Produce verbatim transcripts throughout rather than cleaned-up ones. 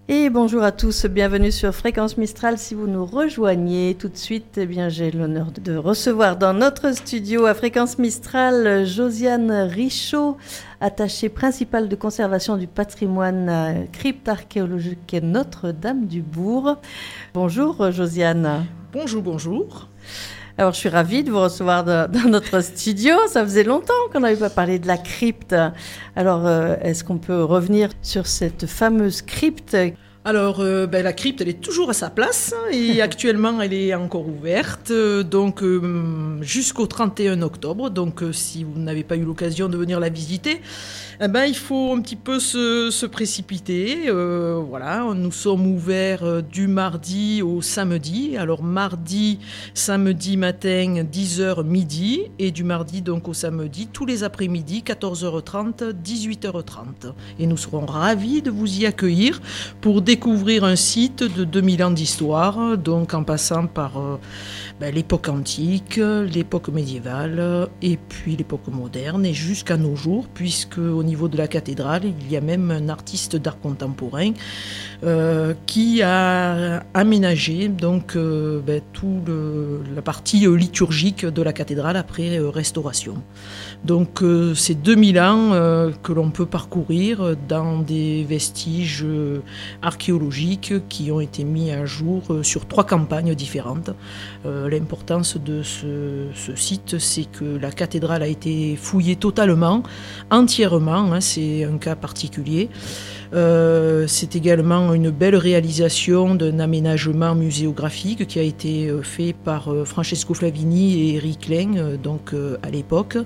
Et bonjour à tous, bienvenue sur Fréquence Mistral. Si vous nous rejoignez tout de suite, eh bien, j'ai l'honneur de recevoir dans notre studio à Fréquence Mistral Josiane Richaud, attachée principale de conservation du patrimoine à crypte archéologique Notre-Dame-du-Bourg. Bonjour Josiane. Bonjour, bonjour. Alors, je suis ravie de vous recevoir dans, dans notre studio. Ça faisait longtemps qu'on n'avait pas parlé de la crypte. Alors, euh, est-ce qu'on peut revenir sur cette fameuse crypte ? Alors, euh, ben, la crypte, elle est toujours à sa place et actuellement, elle est encore ouverte donc euh, jusqu'au trente et un octobre. Donc, euh, si vous n'avez pas eu l'occasion de venir la visiter, eh ben, il faut un petit peu se, se précipiter. Euh, voilà, nous sommes ouverts euh, du mardi au samedi. Alors, mardi, samedi matin, dix heures midi et du mardi donc au samedi, tous les après-midi, quatorze heures trente, dix-huit heures trente. Et nous serons ravis de vous y accueillir pour découvrir découvrir un site de deux mille ans d'histoire, donc en passant par euh, ben, l'époque antique, l'époque médiévale et puis l'époque moderne et jusqu'à nos jours, puisque au niveau de la cathédrale, il y a même un artiste d'art contemporain euh, qui a aménagé donc euh, ben, tout le, la partie liturgique de la cathédrale après euh, restauration. Donc euh, c'est deux mille ans euh, que l'on peut parcourir dans des vestiges euh, archéologiques qui ont été mis à jour euh, sur trois campagnes différentes. Euh, l'importance de ce, ce site, c'est que la cathédrale a été fouillée totalement, entièrement, hein, c'est un cas particulier. Euh, c'est également une belle réalisation d'un aménagement muséographique qui a été fait par euh, Francesco Flavini et Eric Klein, euh, donc euh, à l'époque.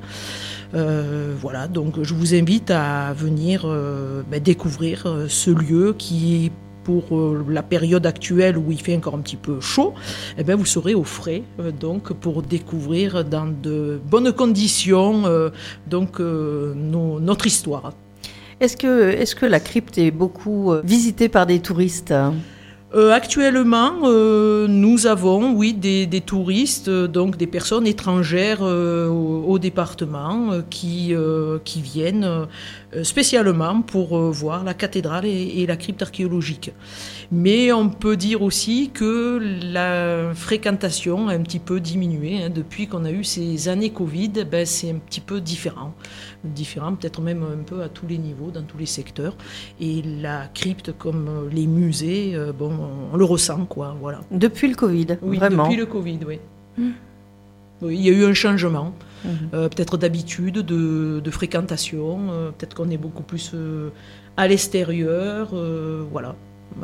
Euh, voilà, donc je vous invite à venir euh, ben, découvrir euh, ce lieu qui est pour euh, la période actuelle où il fait encore un petit peu chaud, eh bien vous serez au frais euh, donc pour découvrir dans de bonnes conditions euh, donc euh, nos, notre histoire. Est-ce que, est-ce que la crypte est beaucoup visitée par des touristes ? Euh, actuellement, euh, nous avons, oui, des, des touristes, euh, donc des personnes étrangères euh, au, au département euh, qui, euh, qui viennent euh, spécialement pour euh, voir la cathédrale et, et la crypte archéologique. Mais on peut dire aussi que la fréquentation a un petit peu diminué. Hein, depuis qu'on a eu ces années Covid, ben, c'est un petit peu différent. Différent, peut-être même un peu à tous les niveaux, dans tous les secteurs. Et la crypte, comme les musées, euh, bon, on le ressent, quoi, voilà. Depuis le Covid, oui, vraiment. Depuis le Covid, oui. Mmh. Oui, il y a eu un changement, mmh. euh, peut-être d'habitude, de, de fréquentation, euh, peut-être qu'on est beaucoup plus euh, à l'extérieur, euh, voilà. Euh,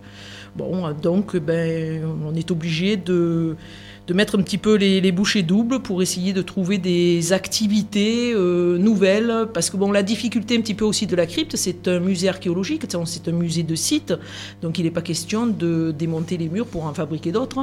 bon, donc, ben, on est obligé de... de mettre un petit peu les, les bouchées doubles pour essayer de trouver des activités euh, nouvelles. Parce que bon, la difficulté un petit peu aussi de la crypte, c'est un musée archéologique, c'est un musée de site, donc il n'est pas question de démonter les murs pour en fabriquer d'autres.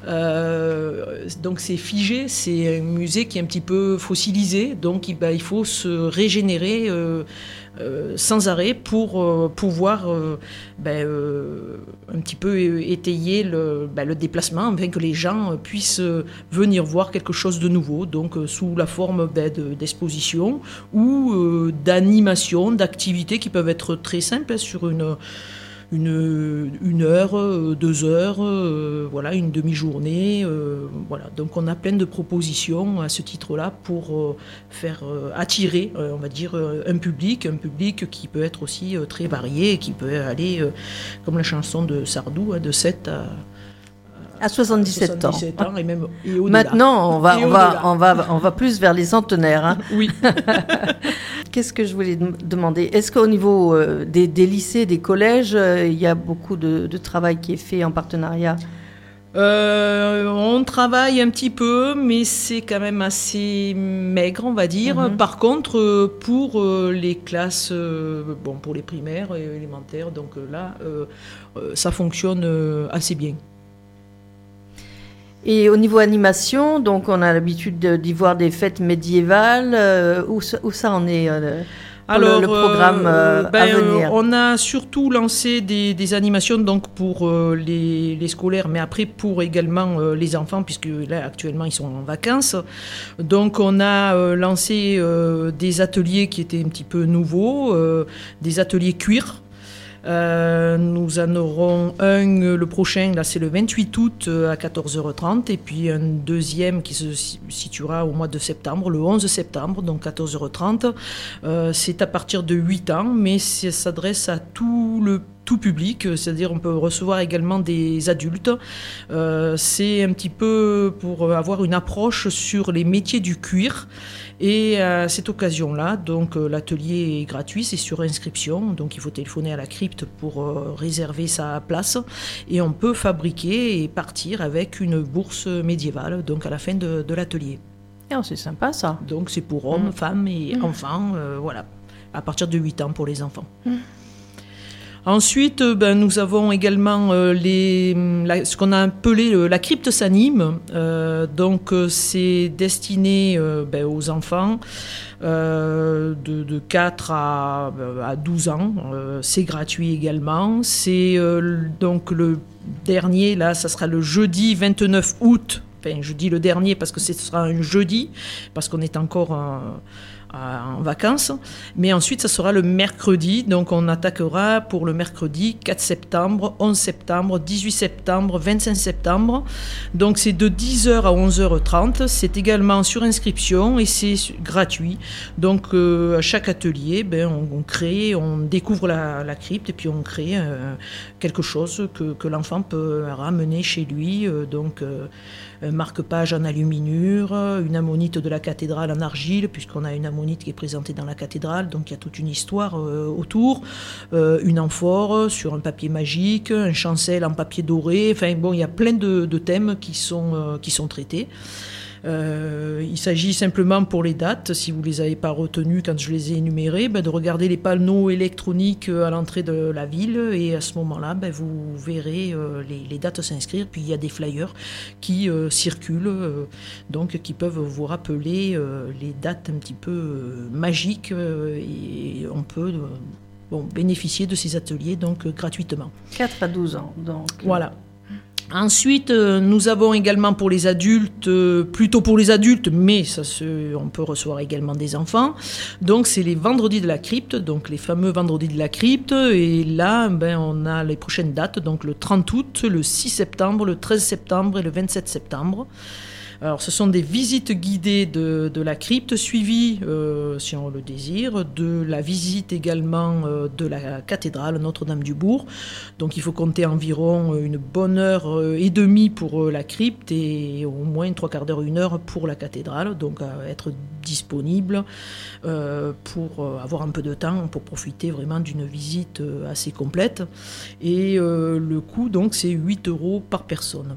Euh, donc c'est figé, c'est un musée qui est un petit peu fossilisé, donc il, bah, il faut se régénérer euh, Euh, sans arrêt pour euh, pouvoir euh, ben, euh, un petit peu étayer le, ben, le déplacement, afin que les gens puissent venir voir quelque chose de nouveau, donc euh, sous la forme ben, de, d'exposition ou euh, d'animation, d'activités qui peuvent être très simples sur une Une, une heure, deux heures, euh, voilà, une demi-journée. Euh, voilà. Donc on a plein de propositions à ce titre-là pour euh, faire euh, attirer, euh, on va dire, euh, un public, un public qui peut être aussi euh, très varié, qui peut aller, euh, comme la chanson de Sardou, hein, de sept à... À soixante-dix-sept ans. ans et même, et maintenant, on va, on, va, on, va, on va plus vers les centenaires. Hein. Oui. Qu'est-ce que je voulais demander ? Est-ce qu'au niveau euh, des, des lycées, des collèges, euh, il y a beaucoup de, de travail qui est fait en partenariat ? Euh, on travaille un petit peu, mais c'est quand même assez maigre, on va dire. Mm-hmm. Par contre, pour les classes, bon, pour les primaires et élémentaires, donc là, euh, ça fonctionne assez bien. Et au niveau animation, donc on a l'habitude d'y voir des fêtes médiévales. Euh, où, où ça en est euh, Alors, le, le programme euh, ben, à venir? On a surtout lancé des, des animations donc pour euh, les, les scolaires, mais après pour également euh, les enfants, puisque là actuellement ils sont en vacances. Donc on a euh, lancé euh, des ateliers qui étaient un petit peu nouveaux, euh, des ateliers cuir. Euh, nous en aurons un, le prochain, là c'est le vingt-huit août à quatorze heures trente, et puis un deuxième qui se situera au mois de septembre, le onze septembre, donc quatorze heures trente. Euh, c'est à partir de huit ans, mais ça s'adresse à tout le tout public, c'est-à-dire on peut recevoir également des adultes. Euh, c'est un petit peu pour avoir une approche sur les métiers du cuir. Et à cette occasion-là, donc l'atelier est gratuit, c'est sur inscription, donc il faut téléphoner à la crypte pour euh, réserver sa place, et on peut fabriquer et partir avec une bourse médiévale, donc à la fin de, de l'atelier. Et oh, c'est sympa ça. Donc c'est pour hommes, mmh. femmes et mmh. enfants, euh, voilà, à partir de huit ans pour les enfants. Mmh. Ensuite, ben, nous avons également euh, les, la, ce qu'on a appelé euh, la crypte s'anime. Euh, donc, euh, c'est destiné euh, ben, aux enfants euh, de, de quatre à, à douze ans. Euh, c'est gratuit également. C'est euh, donc le dernier, là, ça sera le jeudi vingt-neuf août. Enfin, je dis le dernier parce que ce sera un jeudi, parce qu'on est encore un, en vacances, mais ensuite ça sera le mercredi, donc on attaquera pour le mercredi quatre septembre, onze septembre, dix-huit septembre, vingt-cinq septembre, donc c'est de dix heures à onze heures trente, c'est également sur inscription et c'est gratuit, donc euh, à chaque atelier, ben, on, on crée, on découvre la, la crypte et puis on crée euh, quelque chose que, que l'enfant peut ramener chez lui, euh, donc euh, un marque-page en aluminure, une ammonite de la cathédrale en argile, puisqu'on a une ammonite qui est présentée dans la cathédrale, donc il y a toute une histoire euh, autour, euh, une amphore sur un papier magique, un chancel en papier doré, enfin bon, il y a plein de, de thèmes qui sont, euh, qui sont traités. Euh, il s'agit simplement pour les dates, si vous ne les avez pas retenues quand je les ai énumérées, ben de regarder les panneaux électroniques à l'entrée de la ville, et à ce moment-là, ben vous verrez euh, les, les dates s'inscrire. Puis il y a des flyers qui euh, circulent, euh, donc qui peuvent vous rappeler euh, les dates un petit peu euh, magiques, euh, et on peut euh, bon, bénéficier de ces ateliers donc euh, gratuitement. quatre à douze ans, donc. Voilà. Ensuite, euh, nous avons également pour les adultes, euh, plutôt pour les adultes, mais ça se, on peut recevoir également des enfants. Donc, c'est les vendredis de la crypte, donc les fameux vendredis de la crypte. Et là, ben, on a les prochaines dates, donc le trente août, le six septembre, le treize septembre et le vingt-sept septembre. Alors, ce sont des visites guidées de, de la crypte, suivies, euh, si on le désire, de la visite également euh, de la cathédrale Notre-Dame-du-Bourg. Donc, il faut compter environ une bonne heure et demie pour la crypte et au moins une trois quarts d'heure, une heure pour la cathédrale. Donc, à être disponible euh, pour avoir un peu de temps, pour profiter vraiment d'une visite assez complète. Et euh, le coût, donc, c'est huit euros par personne.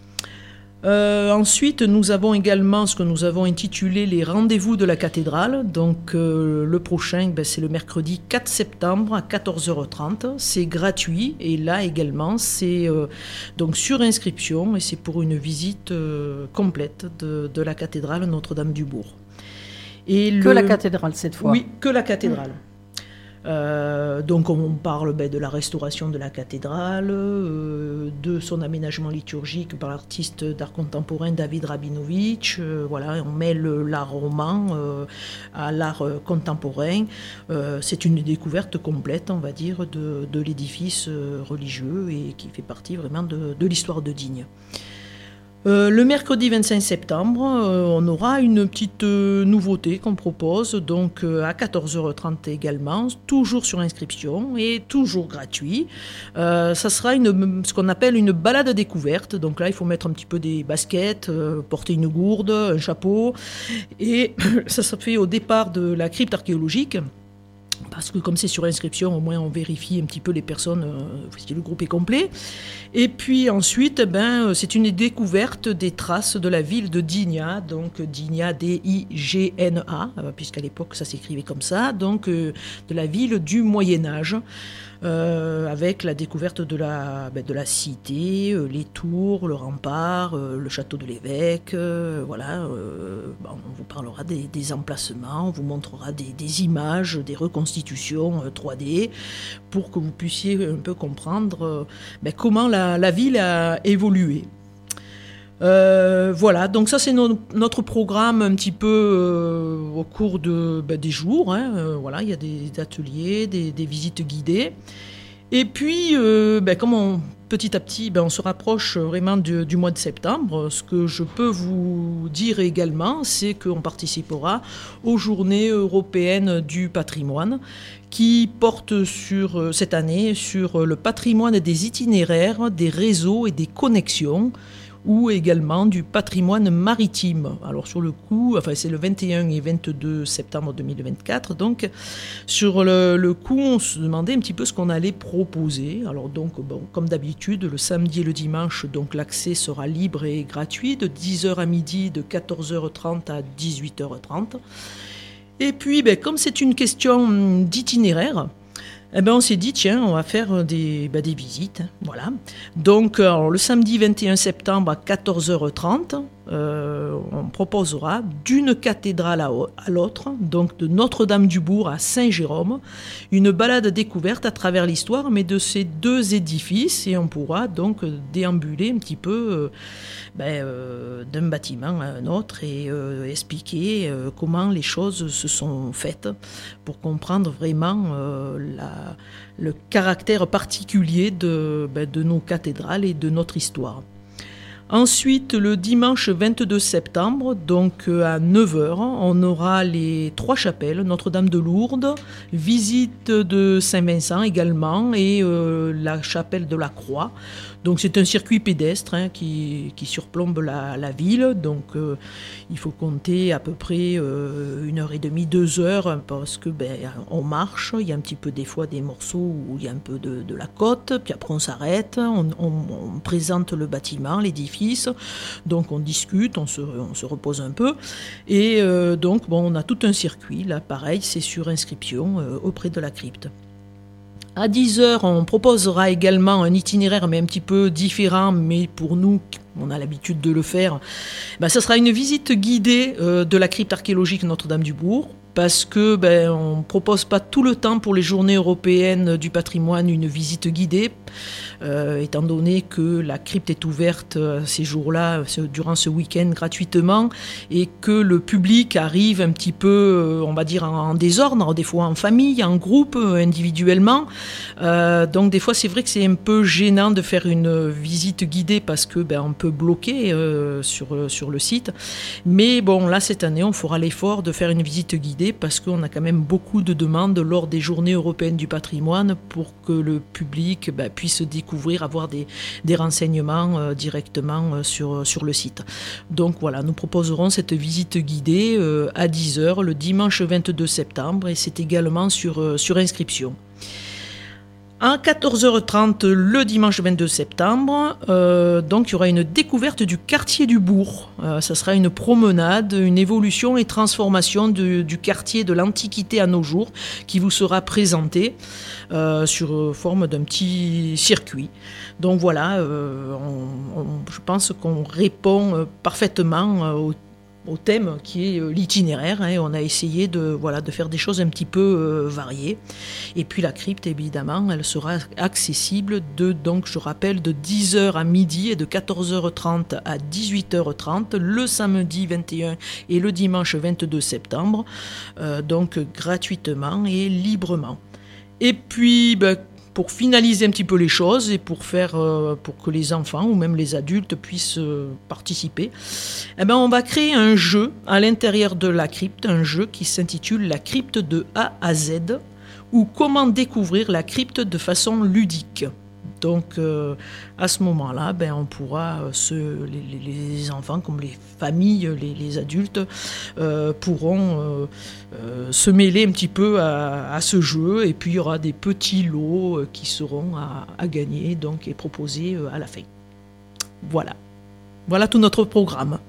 Euh, ensuite, nous avons également ce que nous avons intitulé les rendez-vous de la cathédrale. Donc, euh, le prochain, ben, c'est le mercredi quatre septembre à quatorze heures trente. C'est gratuit et là également, c'est euh, donc sur inscription et c'est pour une visite euh, complète de, de la cathédrale Notre-Dame-du-Bourg. Et que le... la cathédrale cette fois. Oui, que la cathédrale. Mmh. Euh, donc on parle ben, de la restauration de la cathédrale, euh, de son aménagement liturgique par l'artiste d'art contemporain David Rabinovitch. Euh, voilà, on mêle l'art roman euh, à l'art euh, contemporain. Euh, c'est une découverte complète, on va dire, de, de l'édifice euh, religieux et qui fait partie vraiment de, de l'histoire de Digne. Euh, le mercredi vingt-cinq septembre, euh, on aura une petite euh, nouveauté qu'on propose, donc euh, à quatorze heures trente également, toujours sur inscription et toujours gratuit. Euh, ça sera une, ce qu'on appelle une balade découverte, donc là il faut mettre un petit peu des baskets, euh, porter une gourde, un chapeau, et ça se fait au départ de la crypte archéologique. Parce que comme c'est sur inscription, au moins on vérifie un petit peu les personnes, euh, si le groupe est complet. Et puis ensuite, ben, c'est une découverte des traces de la ville de Digna, donc Digna, D I G N A, euh, puisqu'à l'époque ça s'écrivait comme ça, donc euh, de la ville du Moyen-Âge. Euh, avec la découverte de la, ben, de la cité, euh, les tours, le rempart, euh, le château de l'évêque, euh, voilà, euh, ben, on vous parlera des, des emplacements, on vous montrera des, des images, des reconstitutions euh, trois D, pour que vous puissiez un peu comprendre euh, ben, comment la, la ville a évolué. Euh, voilà, donc ça c'est no- notre programme un petit peu euh, au cours de, ben, des jours, hein. Euh, voilà, il y a des ateliers, des, des visites guidées. Et puis, euh, ben, comme on, petit à petit, ben, on se rapproche vraiment du, du mois de septembre, ce que je peux vous dire également, c'est qu'on participera aux Journées européennes du patrimoine, qui portent sur, cette année sur le patrimoine des itinéraires, des réseaux et des connexions, ou également du patrimoine maritime. Alors sur le coup, enfin c'est le vingt et un et vingt-deux septembre deux mille vingt-quatre, donc sur le, le coup on se demandait un petit peu ce qu'on allait proposer. Alors donc bon, comme d'habitude, le samedi et le dimanche, donc l'accès sera libre et gratuit de dix heures à midi, de quatorze heures trente à dix-huit heures trente. Et puis ben, comme c'est une question d'itinéraire, eh ben on s'est dit, tiens, on va faire des, ben des visites. Voilà. Donc, alors, le samedi vingt et un septembre à quatorze heures trente, euh, on proposera d'une cathédrale à, à l'autre, donc de Notre-Dame-du-Bourg à Saint-Jérôme, une balade découverte à travers l'histoire, mais de ces deux édifices, et on pourra donc déambuler un petit peu euh, ben, euh, d'un bâtiment à un autre et euh, expliquer euh, comment les choses se sont faites pour comprendre vraiment euh, la, le caractère particulier de, ben, de nos cathédrales et de notre histoire. Ensuite, le dimanche vingt-deux septembre, donc à neuf heures, on aura les trois chapelles, Notre-Dame de Lourdes, visite de Saint-Vincent également et euh, la chapelle de la Croix. Donc c'est un circuit pédestre hein, qui, qui surplombe la, la ville, donc euh, il faut compter à peu près euh, une heure et demie, deux heures, parce que ben, on marche, il y a un petit peu des fois des morceaux où il y a un peu de, de la côte, puis après on s'arrête, on, on, on présente le bâtiment, l'édifice, donc on discute, on se, on se repose un peu, et euh, donc bon, on a tout un circuit, là pareil, c'est sur inscription euh, auprès de la crypte. À dix heures, on proposera également un itinéraire, mais un petit peu différent, mais pour nous, on a l'habitude de le faire. Ben, ça sera une visite guidée euh, de la crypte archéologique Notre-Dame-du-Bourg, parce que ben, on ne propose pas tout le temps pour les journées européennes du patrimoine une visite guidée, euh, étant donné que la crypte est ouverte ces jours-là, durant ce week-end, gratuitement, et que le public arrive un petit peu, on va dire, en désordre, des fois en famille, en groupe, individuellement. Euh, donc des fois, c'est vrai que c'est un peu gênant de faire une visite guidée parce que ben, on peut bloquer euh, sur, sur le site. Mais bon, là, cette année, on fera l'effort de faire une visite guidée parce qu'on a quand même beaucoup de demandes lors des journées européennes du patrimoine pour que le public ben, puisse découvrir, avoir des, des renseignements euh, directement euh, sur, sur le site. Donc voilà, nous proposerons cette visite guidée euh, à dix heures le dimanche vingt-deux septembre et c'est également sur, euh, sur inscription. À quatorze heures trente, le dimanche vingt-deux septembre, euh, donc il y aura une découverte du quartier du Bourg. Euh, ça sera une promenade, une évolution et transformation de, du quartier de l'Antiquité à nos jours qui vous sera présentée euh, sur forme d'un petit circuit. Donc voilà, euh, on, on, je pense qu'on répond parfaitement au au thème qui est l'itinéraire. Hein. On a essayé de, voilà, de faire des choses un petit peu euh, variées. Et puis la crypte, évidemment, elle sera accessible de, donc je rappelle, de dix heures à midi et de quatorze heures trente à dix-huit heures trente, le samedi vingt et un et le dimanche vingt-deux septembre, euh, donc gratuitement et librement. Et puis, ben, pour finaliser un petit peu les choses et pour faire, euh, pour que les enfants ou même les adultes puissent euh, participer, eh ben on va créer un jeu à l'intérieur de la crypte, un jeu qui s'intitule La crypte de A à Z, ou comment découvrir la crypte de façon ludique. Donc euh, à ce moment-là, ben, on pourra, euh, se, les, les enfants comme les familles, les, les adultes, euh, pourront euh, euh, se mêler un petit peu à, à ce jeu. Et puis il y aura des petits lots euh, qui seront à, à gagner donc, et proposés euh, à la fin. Voilà. Voilà tout notre programme.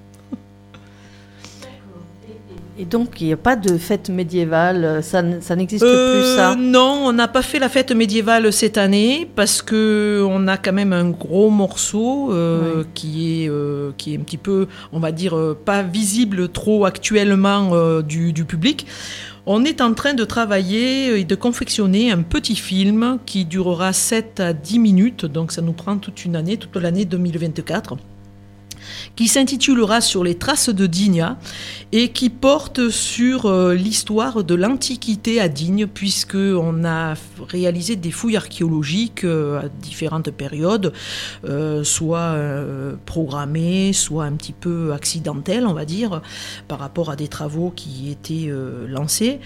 Et donc, il n'y a pas de fête médiévale, ça, ça n'existe euh, plus, ça ? Non, on n'a pas fait la fête médiévale cette année parce qu'on a quand même un gros morceau euh, oui. qui, est, euh, qui est un petit peu, on va dire, euh, pas visible trop actuellement euh, du, du public. On est en train de travailler et de confectionner un petit film qui durera sept à dix minutes, donc ça nous prend toute une année, toute l'année deux mille vingt-quatre. qui s'intitulera Sur les traces de Digna et qui porte sur euh, l'histoire de l'Antiquité à Digne, puisqu'on a réalisé des fouilles archéologiques euh, à différentes périodes, euh, soit euh, programmées, soit un petit peu accidentelles, on va dire, par rapport à des travaux qui étaient euh, lancés.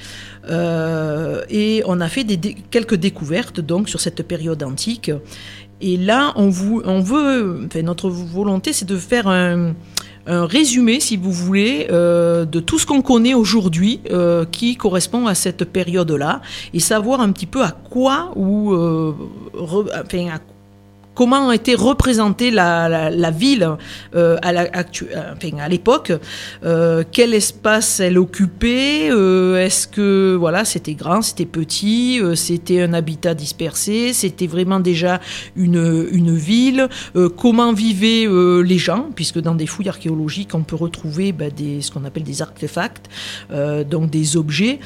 Euh, et on a fait des, des, quelques découvertes donc, sur cette période antique. Et là, on, vous, on veut, enfin, notre volonté, c'est de faire un, un résumé, si vous voulez, euh, de tout ce qu'on connaît aujourd'hui euh, qui correspond à cette période-là, et savoir un petit peu à quoi ou euh, re, enfin, à comment a été représentée la, la, la ville euh, à, la, actu, enfin, à l'époque, euh, quel espace elle occupait, euh, est-ce que voilà, c'était grand, c'était petit, euh, c'était un habitat dispersé, c'était vraiment déjà une, une ville, euh, comment vivaient euh, les gens, puisque dans des fouilles archéologiques, on peut retrouver bah, des, ce qu'on appelle des artefacts, euh, donc des objets,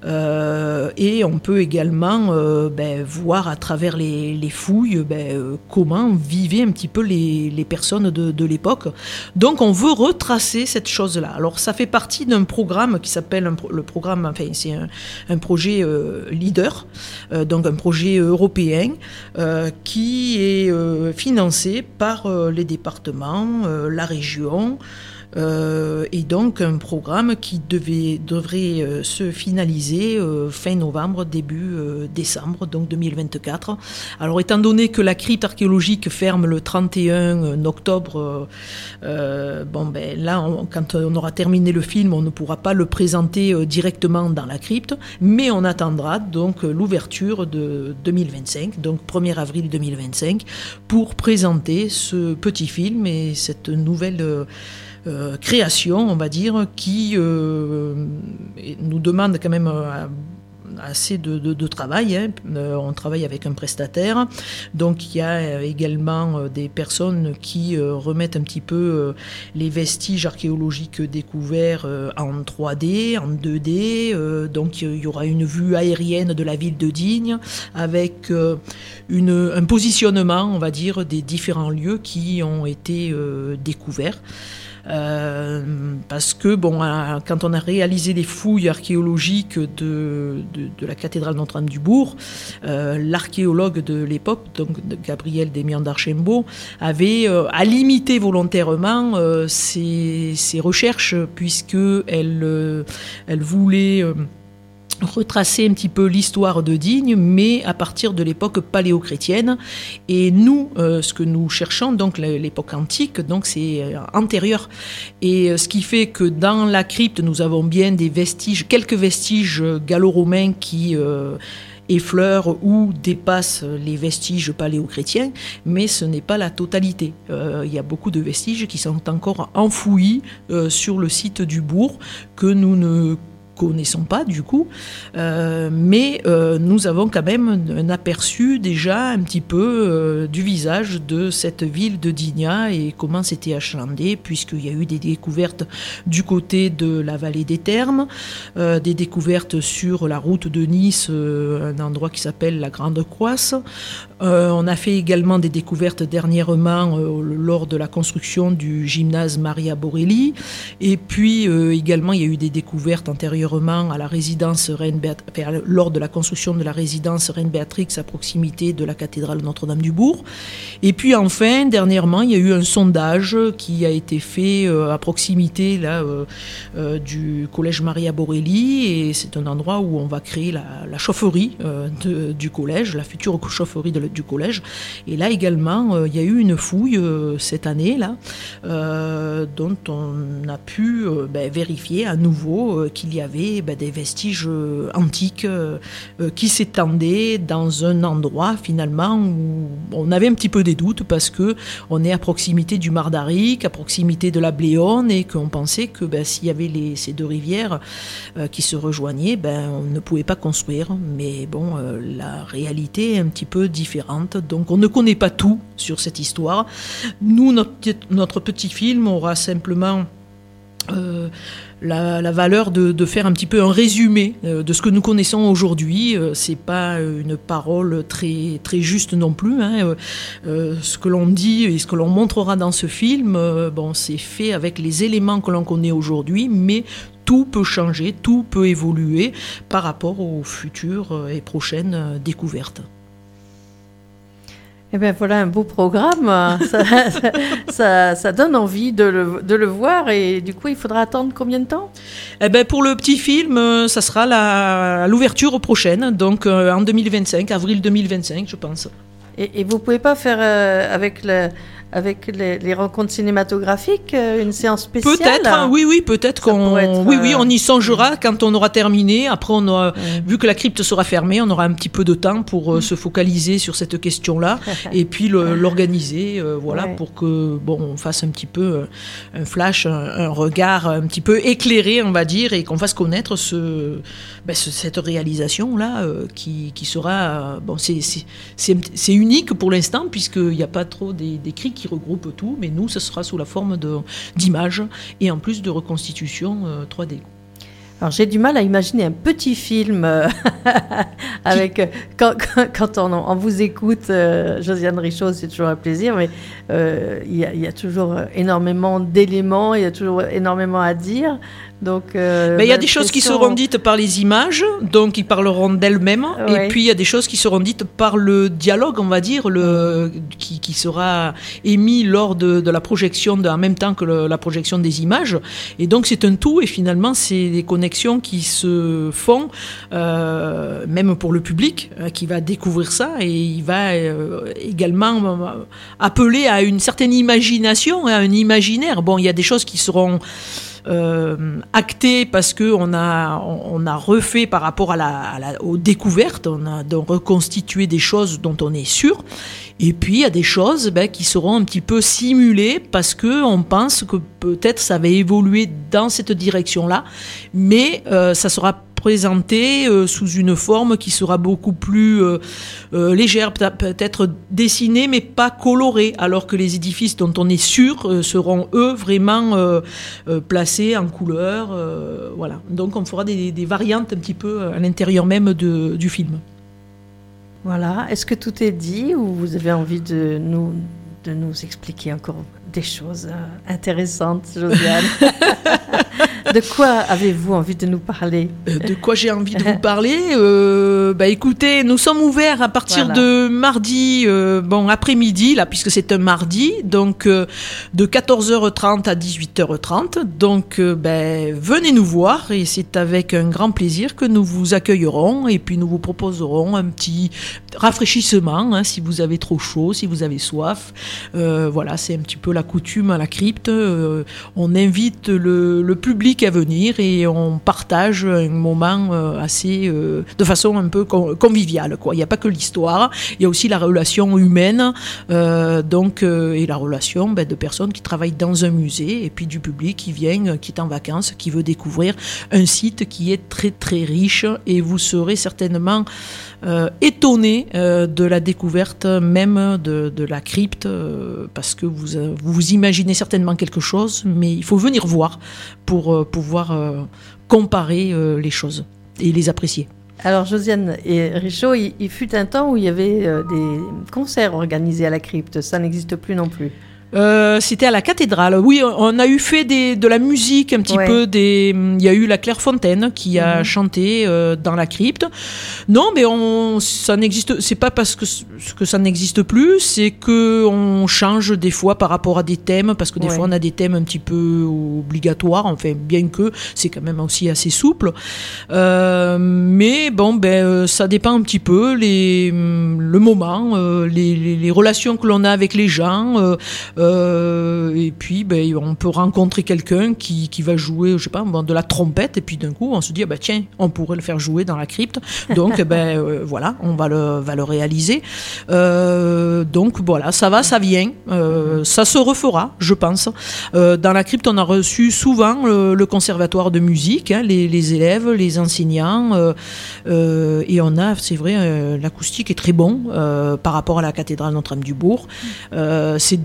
euh, et on peut également euh, bah, voir à travers les, les fouilles bah, euh, comment vivaient un petit peu les, les personnes de, de l'époque. Donc on veut retracer cette chose-là. Alors ça fait partie d'un programme qui s'appelle un, le programme, enfin c'est un, un projet euh, leader, euh, donc un projet européen euh, qui est euh, financé par euh, les départements, euh, la région. Euh, et donc un programme qui devait, devrait euh, se finaliser euh, fin novembre, début euh, décembre, donc deux mille vingt-quatre. Alors étant donné que la crypte archéologique ferme le trente et un octobre, euh, bon ben là, on, quand on aura terminé le film, on ne pourra pas le présenter euh, directement dans la crypte, mais on attendra donc l'ouverture de deux mille vingt-cinq, donc premier avril deux mille vingt-cinq, pour présenter ce petit film et cette nouvelle euh, Euh, création, on va dire, qui euh, nous demande quand même euh, assez de, de, de travail. Hein. Euh, on travaille avec un prestataire, donc il y a euh, également euh, des personnes qui euh, remettent un petit peu euh, les vestiges archéologiques découverts euh, en trois D, en deux D. Euh, donc il y aura une vue aérienne de la ville de Digne avec euh, une, un positionnement, on va dire, des différents lieux qui ont été euh, découverts. Euh, parce que bon, quand on a réalisé les fouilles archéologiques de, de, de la cathédrale Notre-Dame du Bourg, euh, l'archéologue de l'époque, donc Gabriel Démian d'Archambault, avait euh, a limité volontairement euh, ses, ses recherches, puisqu'elle euh, elle voulait euh, retracer un petit peu l'histoire de Digne, mais à partir de l'époque paléochrétienne. Et nous, euh, ce que nous cherchons, donc l'époque antique, donc c'est antérieur. Et ce qui fait que dans la crypte, nous avons bien des vestiges, quelques vestiges gallo-romains qui euh, effleurent ou dépassent les vestiges paléochrétiens, mais ce n'est pas la totalité. Euh, il y a beaucoup de vestiges qui sont encore enfouis euh, sur le site du bourg, que nous ne connaissons pas du coup, euh, mais euh, nous avons quand même un aperçu déjà un petit peu euh, du visage de cette ville de Digna et comment c'était achalandé, puisqu'il y a eu des découvertes du côté de la vallée des Thermes, euh, des découvertes sur la route de Nice, euh, un endroit qui s'appelle la Grande Croisse. Euh, on a fait également des découvertes dernièrement euh, lors de la construction du gymnase Maria Borelli, et puis euh, également il y a eu des découvertes antérieurement à la résidence Reine Béatrix, lors de la construction de la résidence Reine Béatrix à proximité de la cathédrale Notre-Dame du Bourg. Et puis enfin, dernièrement, il y a eu un sondage qui a été fait euh, à proximité là, euh, euh, du collège Maria Borelli, et c'est un endroit où on va créer la, la chaufferie euh, de, du collège, la future chaufferie de, du collège. Et là également, euh, il y a eu une fouille euh, cette année là, euh, dont on a pu euh, ben, vérifier à nouveau euh, qu'il y avait Ben, des vestiges euh, antiques euh, euh, qui s'étendaient dans un endroit finalement où on avait un petit peu des doutes, parce que on est à proximité du Mardaric, à proximité de la Bléone, et qu'on pensait que ben, s'il y avait les, ces deux rivières euh, qui se rejoignaient, ben, on ne pouvait pas construire. Mais bon, euh, la réalité est un petit peu différente, donc on ne connaît pas tout sur cette histoire. Nous, notre, notre petit film aura simplement euh, la, la valeur de, de faire un petit peu un résumé euh, de ce que nous connaissons aujourd'hui. Euh, c'est pas une parole très, très juste non plus. Hein. Euh, ce que l'on dit et ce que l'on montrera dans ce film, euh, bon, c'est fait avec les éléments que l'on connaît aujourd'hui, mais tout peut changer, tout peut évoluer par rapport aux futures et prochaines découvertes. Eh bien voilà un beau programme, ça, ça, ça, ça donne envie de le, de le voir et du coup il faudra attendre combien de temps ? Eh ben pour le petit film, ça sera la, l'ouverture prochaine, donc euh, en deux mille vingt-cinq, avril deux mille vingt-cinq je pense. Et, et vous ne pouvez pas faire euh, avec, le, avec les, les rencontres cinématographiques euh, une séance spéciale ? Peut-être, hein, oui, oui, peut-être ça qu'on, être, oui, oui, euh... on y songera quand on aura terminé. Après, on aura, mmh. vu que la crypte sera fermée, on aura un petit peu de temps pour euh, mmh. se focaliser sur cette question-là et puis le, l'organiser, euh, voilà, ouais. pour que bon, on fasse un petit peu euh, un flash, un, un regard un petit peu éclairé, on va dire, et qu'on fasse connaître ce, ben, ce cette réalisation-là euh, qui, qui sera, euh, bon, c'est, c'est, c'est, c'est unique pour l'instant puisqu'il n'y a pas trop des, d'écrits qui regroupent tout, mais nous, ce sera sous la forme de, d'images et en plus de reconstitution euh, trois D. Alors j'ai du mal à imaginer un petit film euh, avec euh, quand, quand, quand on, on vous écoute, euh, Josiane Richaud, c'est toujours un plaisir, mais euh, il y a, il y a toujours énormément d'éléments, il y a toujours énormément à dire. Donc, euh, ben, il y a des choses qui seront dites par les images, donc ils parleront d'elles-mêmes, ouais. et puis il y a des choses qui seront dites par le dialogue, on va dire, le, qui, qui sera émis lors de, de la projection, de, en même temps que le, la projection des images. Et donc c'est un tout, et finalement c'est des connexions qui se font, euh, même pour le public, euh, qui va découvrir ça, et il va euh, également euh, appeler à une certaine imagination, à un imaginaire. Bon, il y a des choses qui seront Euh, acté parce que on a on a refait par rapport à la, à la aux découvertes, on a donc reconstitué des choses dont on est sûr, et puis il y a des choses ben, qui seront un petit peu simulées parce que on pense que peut-être ça va évoluer dans cette direction-là, mais euh, ça sera présenté euh, sous une forme qui sera beaucoup plus euh, euh, légère, peut-être dessinée mais pas colorée, alors que les édifices dont on est sûr euh, seront eux vraiment euh, euh, placés en couleur, euh, voilà. Donc on fera des, des variantes un petit peu à l'intérieur même de, du film. Voilà. Est-ce que tout est dit ou vous avez envie de nous, de nous expliquer encore des choses euh, intéressantes, Josiane? De quoi avez-vous envie de nous parler ? De quoi j'ai envie de vous parler ? euh, Bah écoutez, nous sommes ouverts à partir voilà. de mardi, euh, bon après-midi là, puisque c'est un mardi, donc euh, de quatorze heures trente à dix-huit heures trente. Donc euh, ben venez nous voir et c'est avec un grand plaisir que nous vous accueillerons et puis nous vous proposerons un petit rafraîchissement hein, si vous avez trop chaud, si vous avez soif. Euh, voilà, c'est un petit peu la coutume à la crypte. Euh, on invite le, le public à venir et on partage un moment assez euh, de façon un peu conviviale quoi. Il n'y a pas que l'histoire, il y a aussi la relation humaine euh, donc euh, et la relation ben, de personnes qui travaillent dans un musée et puis du public qui vient, qui est en vacances, qui veut découvrir un site qui est très très riche et vous serez certainement euh, étonné euh, de la découverte même de, de la crypte euh, parce que vous, euh, vous imaginez certainement quelque chose mais il faut venir voir pour euh, pouvoir euh, comparer euh, les choses et les apprécier. Alors Josiane et Richaud, il, il fut un temps où il y avait euh, des concerts organisés à la crypte, ça n'existe plus non plus. Euh, c'était à la cathédrale. Oui, on a eu fait des, de la musique un petit ouais. peu. Des, il y a eu la Clairefontaine qui a mmh. chanté euh, dans la crypte. Non, mais on, ça n'existe. C'est pas parce que que ça n'existe plus, c'est que on change des fois par rapport à des thèmes, parce que des ouais. fois on a des thèmes un petit peu obligatoires. Enfin, bien que c'est quand même aussi assez souple. Euh, mais bon, ben ça dépend un petit peu les le moment, euh, les, les les relations que l'on a avec les gens. Euh, Euh, et puis ben, on peut rencontrer quelqu'un qui, qui va jouer je sais pas, bon, de la trompette et puis d'un coup on se dit ah, ben, tiens on pourrait le faire jouer dans la crypte donc ben, euh, voilà on va le, va le réaliser euh, donc voilà ça va ça vient euh, ça se refera je pense euh, dans la crypte on a reçu souvent le, le conservatoire de musique hein, les, les élèves, les enseignants euh, euh, et on a c'est vrai euh, l'acoustique est très bon euh, par rapport à la cathédrale Notre-Dame du Bourg euh, c'est dommage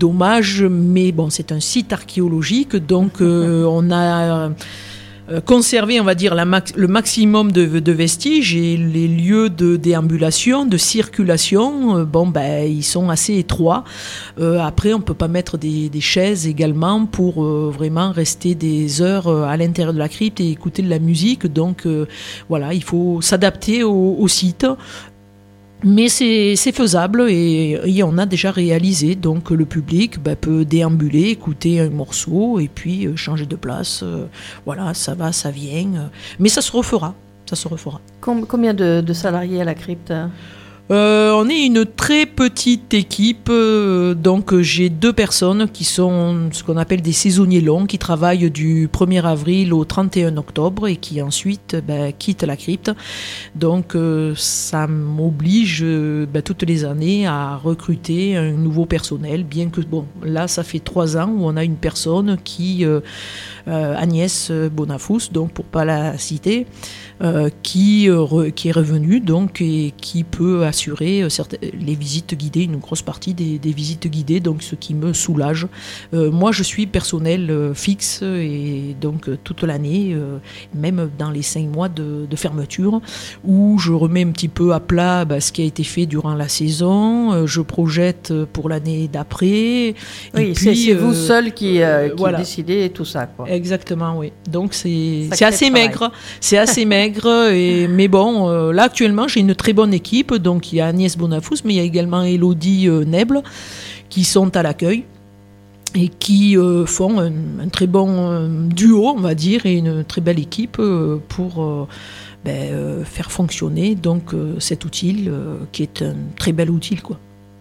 village, mais bon, c'est un site archéologique, donc euh, on a euh, conservé, on va dire, la max- le maximum de, de vestiges, et les lieux de déambulation, de circulation, euh, bon, ben, ils sont assez étroits. Euh, après, on peut pas mettre des, des chaises également pour euh, vraiment rester des heures à l'intérieur de la crypte et écouter de la musique. Donc euh, voilà, il faut s'adapter au, au site. Mais c'est, c'est faisable, et, et on a déjà réalisé, donc le public bah, peut déambuler, écouter un morceau et puis euh, changer de place. Euh, voilà, ça va, ça vient. Euh, mais ça se refera, ça se refera. Com- combien de, de salariés à la crypte ? Euh, on est une très petite équipe, euh, donc euh, j'ai deux personnes qui sont ce qu'on appelle des saisonniers longs, qui travaillent du premier avril au trente et un octobre et qui ensuite ben, quittent la crypte. Donc euh, ça m'oblige euh, ben, toutes les années à recruter un nouveau personnel, bien que bon, là ça fait trois ans où on a une personne qui, euh, euh, Agnès Bonafous, donc pour pas la citer, Euh, qui, euh, re, qui est revenu donc, et qui peut assurer euh, certaines, les visites guidées, une grosse partie des, des visites guidées, donc ce qui me soulage. Euh, moi je suis personnel euh, fixe, et donc euh, toute l'année, euh, même dans les cinq mois de, de fermeture, où je remets un petit peu à plat bah, ce qui a été fait durant la saison, euh, je projette pour l'année d'après. Oui, et c'est, puis, c'est vous euh, seul qui, euh, qui voilà. décidez tout ça, quoi. Exactement, oui. Donc c'est, Sacré c'est assez travail. maigre, c'est assez maigre. Et, mais bon, euh, là actuellement j'ai une très bonne équipe, donc il y a Agnès Bonafous, mais il y a également Élodie euh, Neble qui sont à l'accueil et qui euh, font un, un très bon euh, duo, on va dire, et une très belle équipe euh, pour euh, ben, euh, faire fonctionner donc euh, cet outil euh, qui est un très bel outil, quoi.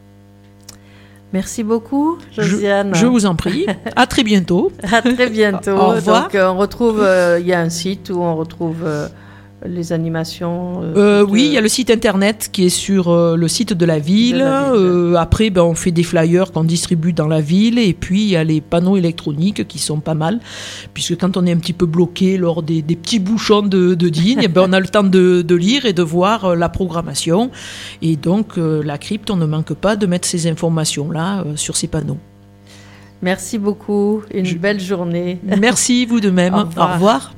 Merci beaucoup, Josiane. Je, je vous en prie. À très bientôt. À très bientôt. Au revoir. Donc, euh, on retrouve, euh, il y a un site où on retrouve euh, les animations. Euh, Euh, toutes, oui, euh, il y a le site internet qui est sur euh, le site de la ville. De la ville. Euh, après, ben, on fait des flyers qu'on distribue dans la ville. Et puis, il y a les panneaux électroniques qui sont pas mal. Puisque quand on est un petit peu bloqué lors des, des petits bouchons de, de Digne, eh ben, on a le temps de, de lire et de voir euh, la programmation. Et donc, euh, la crypte, on ne manque pas de mettre ces informations-là euh, sur ces panneaux. Merci beaucoup. Une Je- belle journée. Merci, vous de même. Au revoir. Au revoir.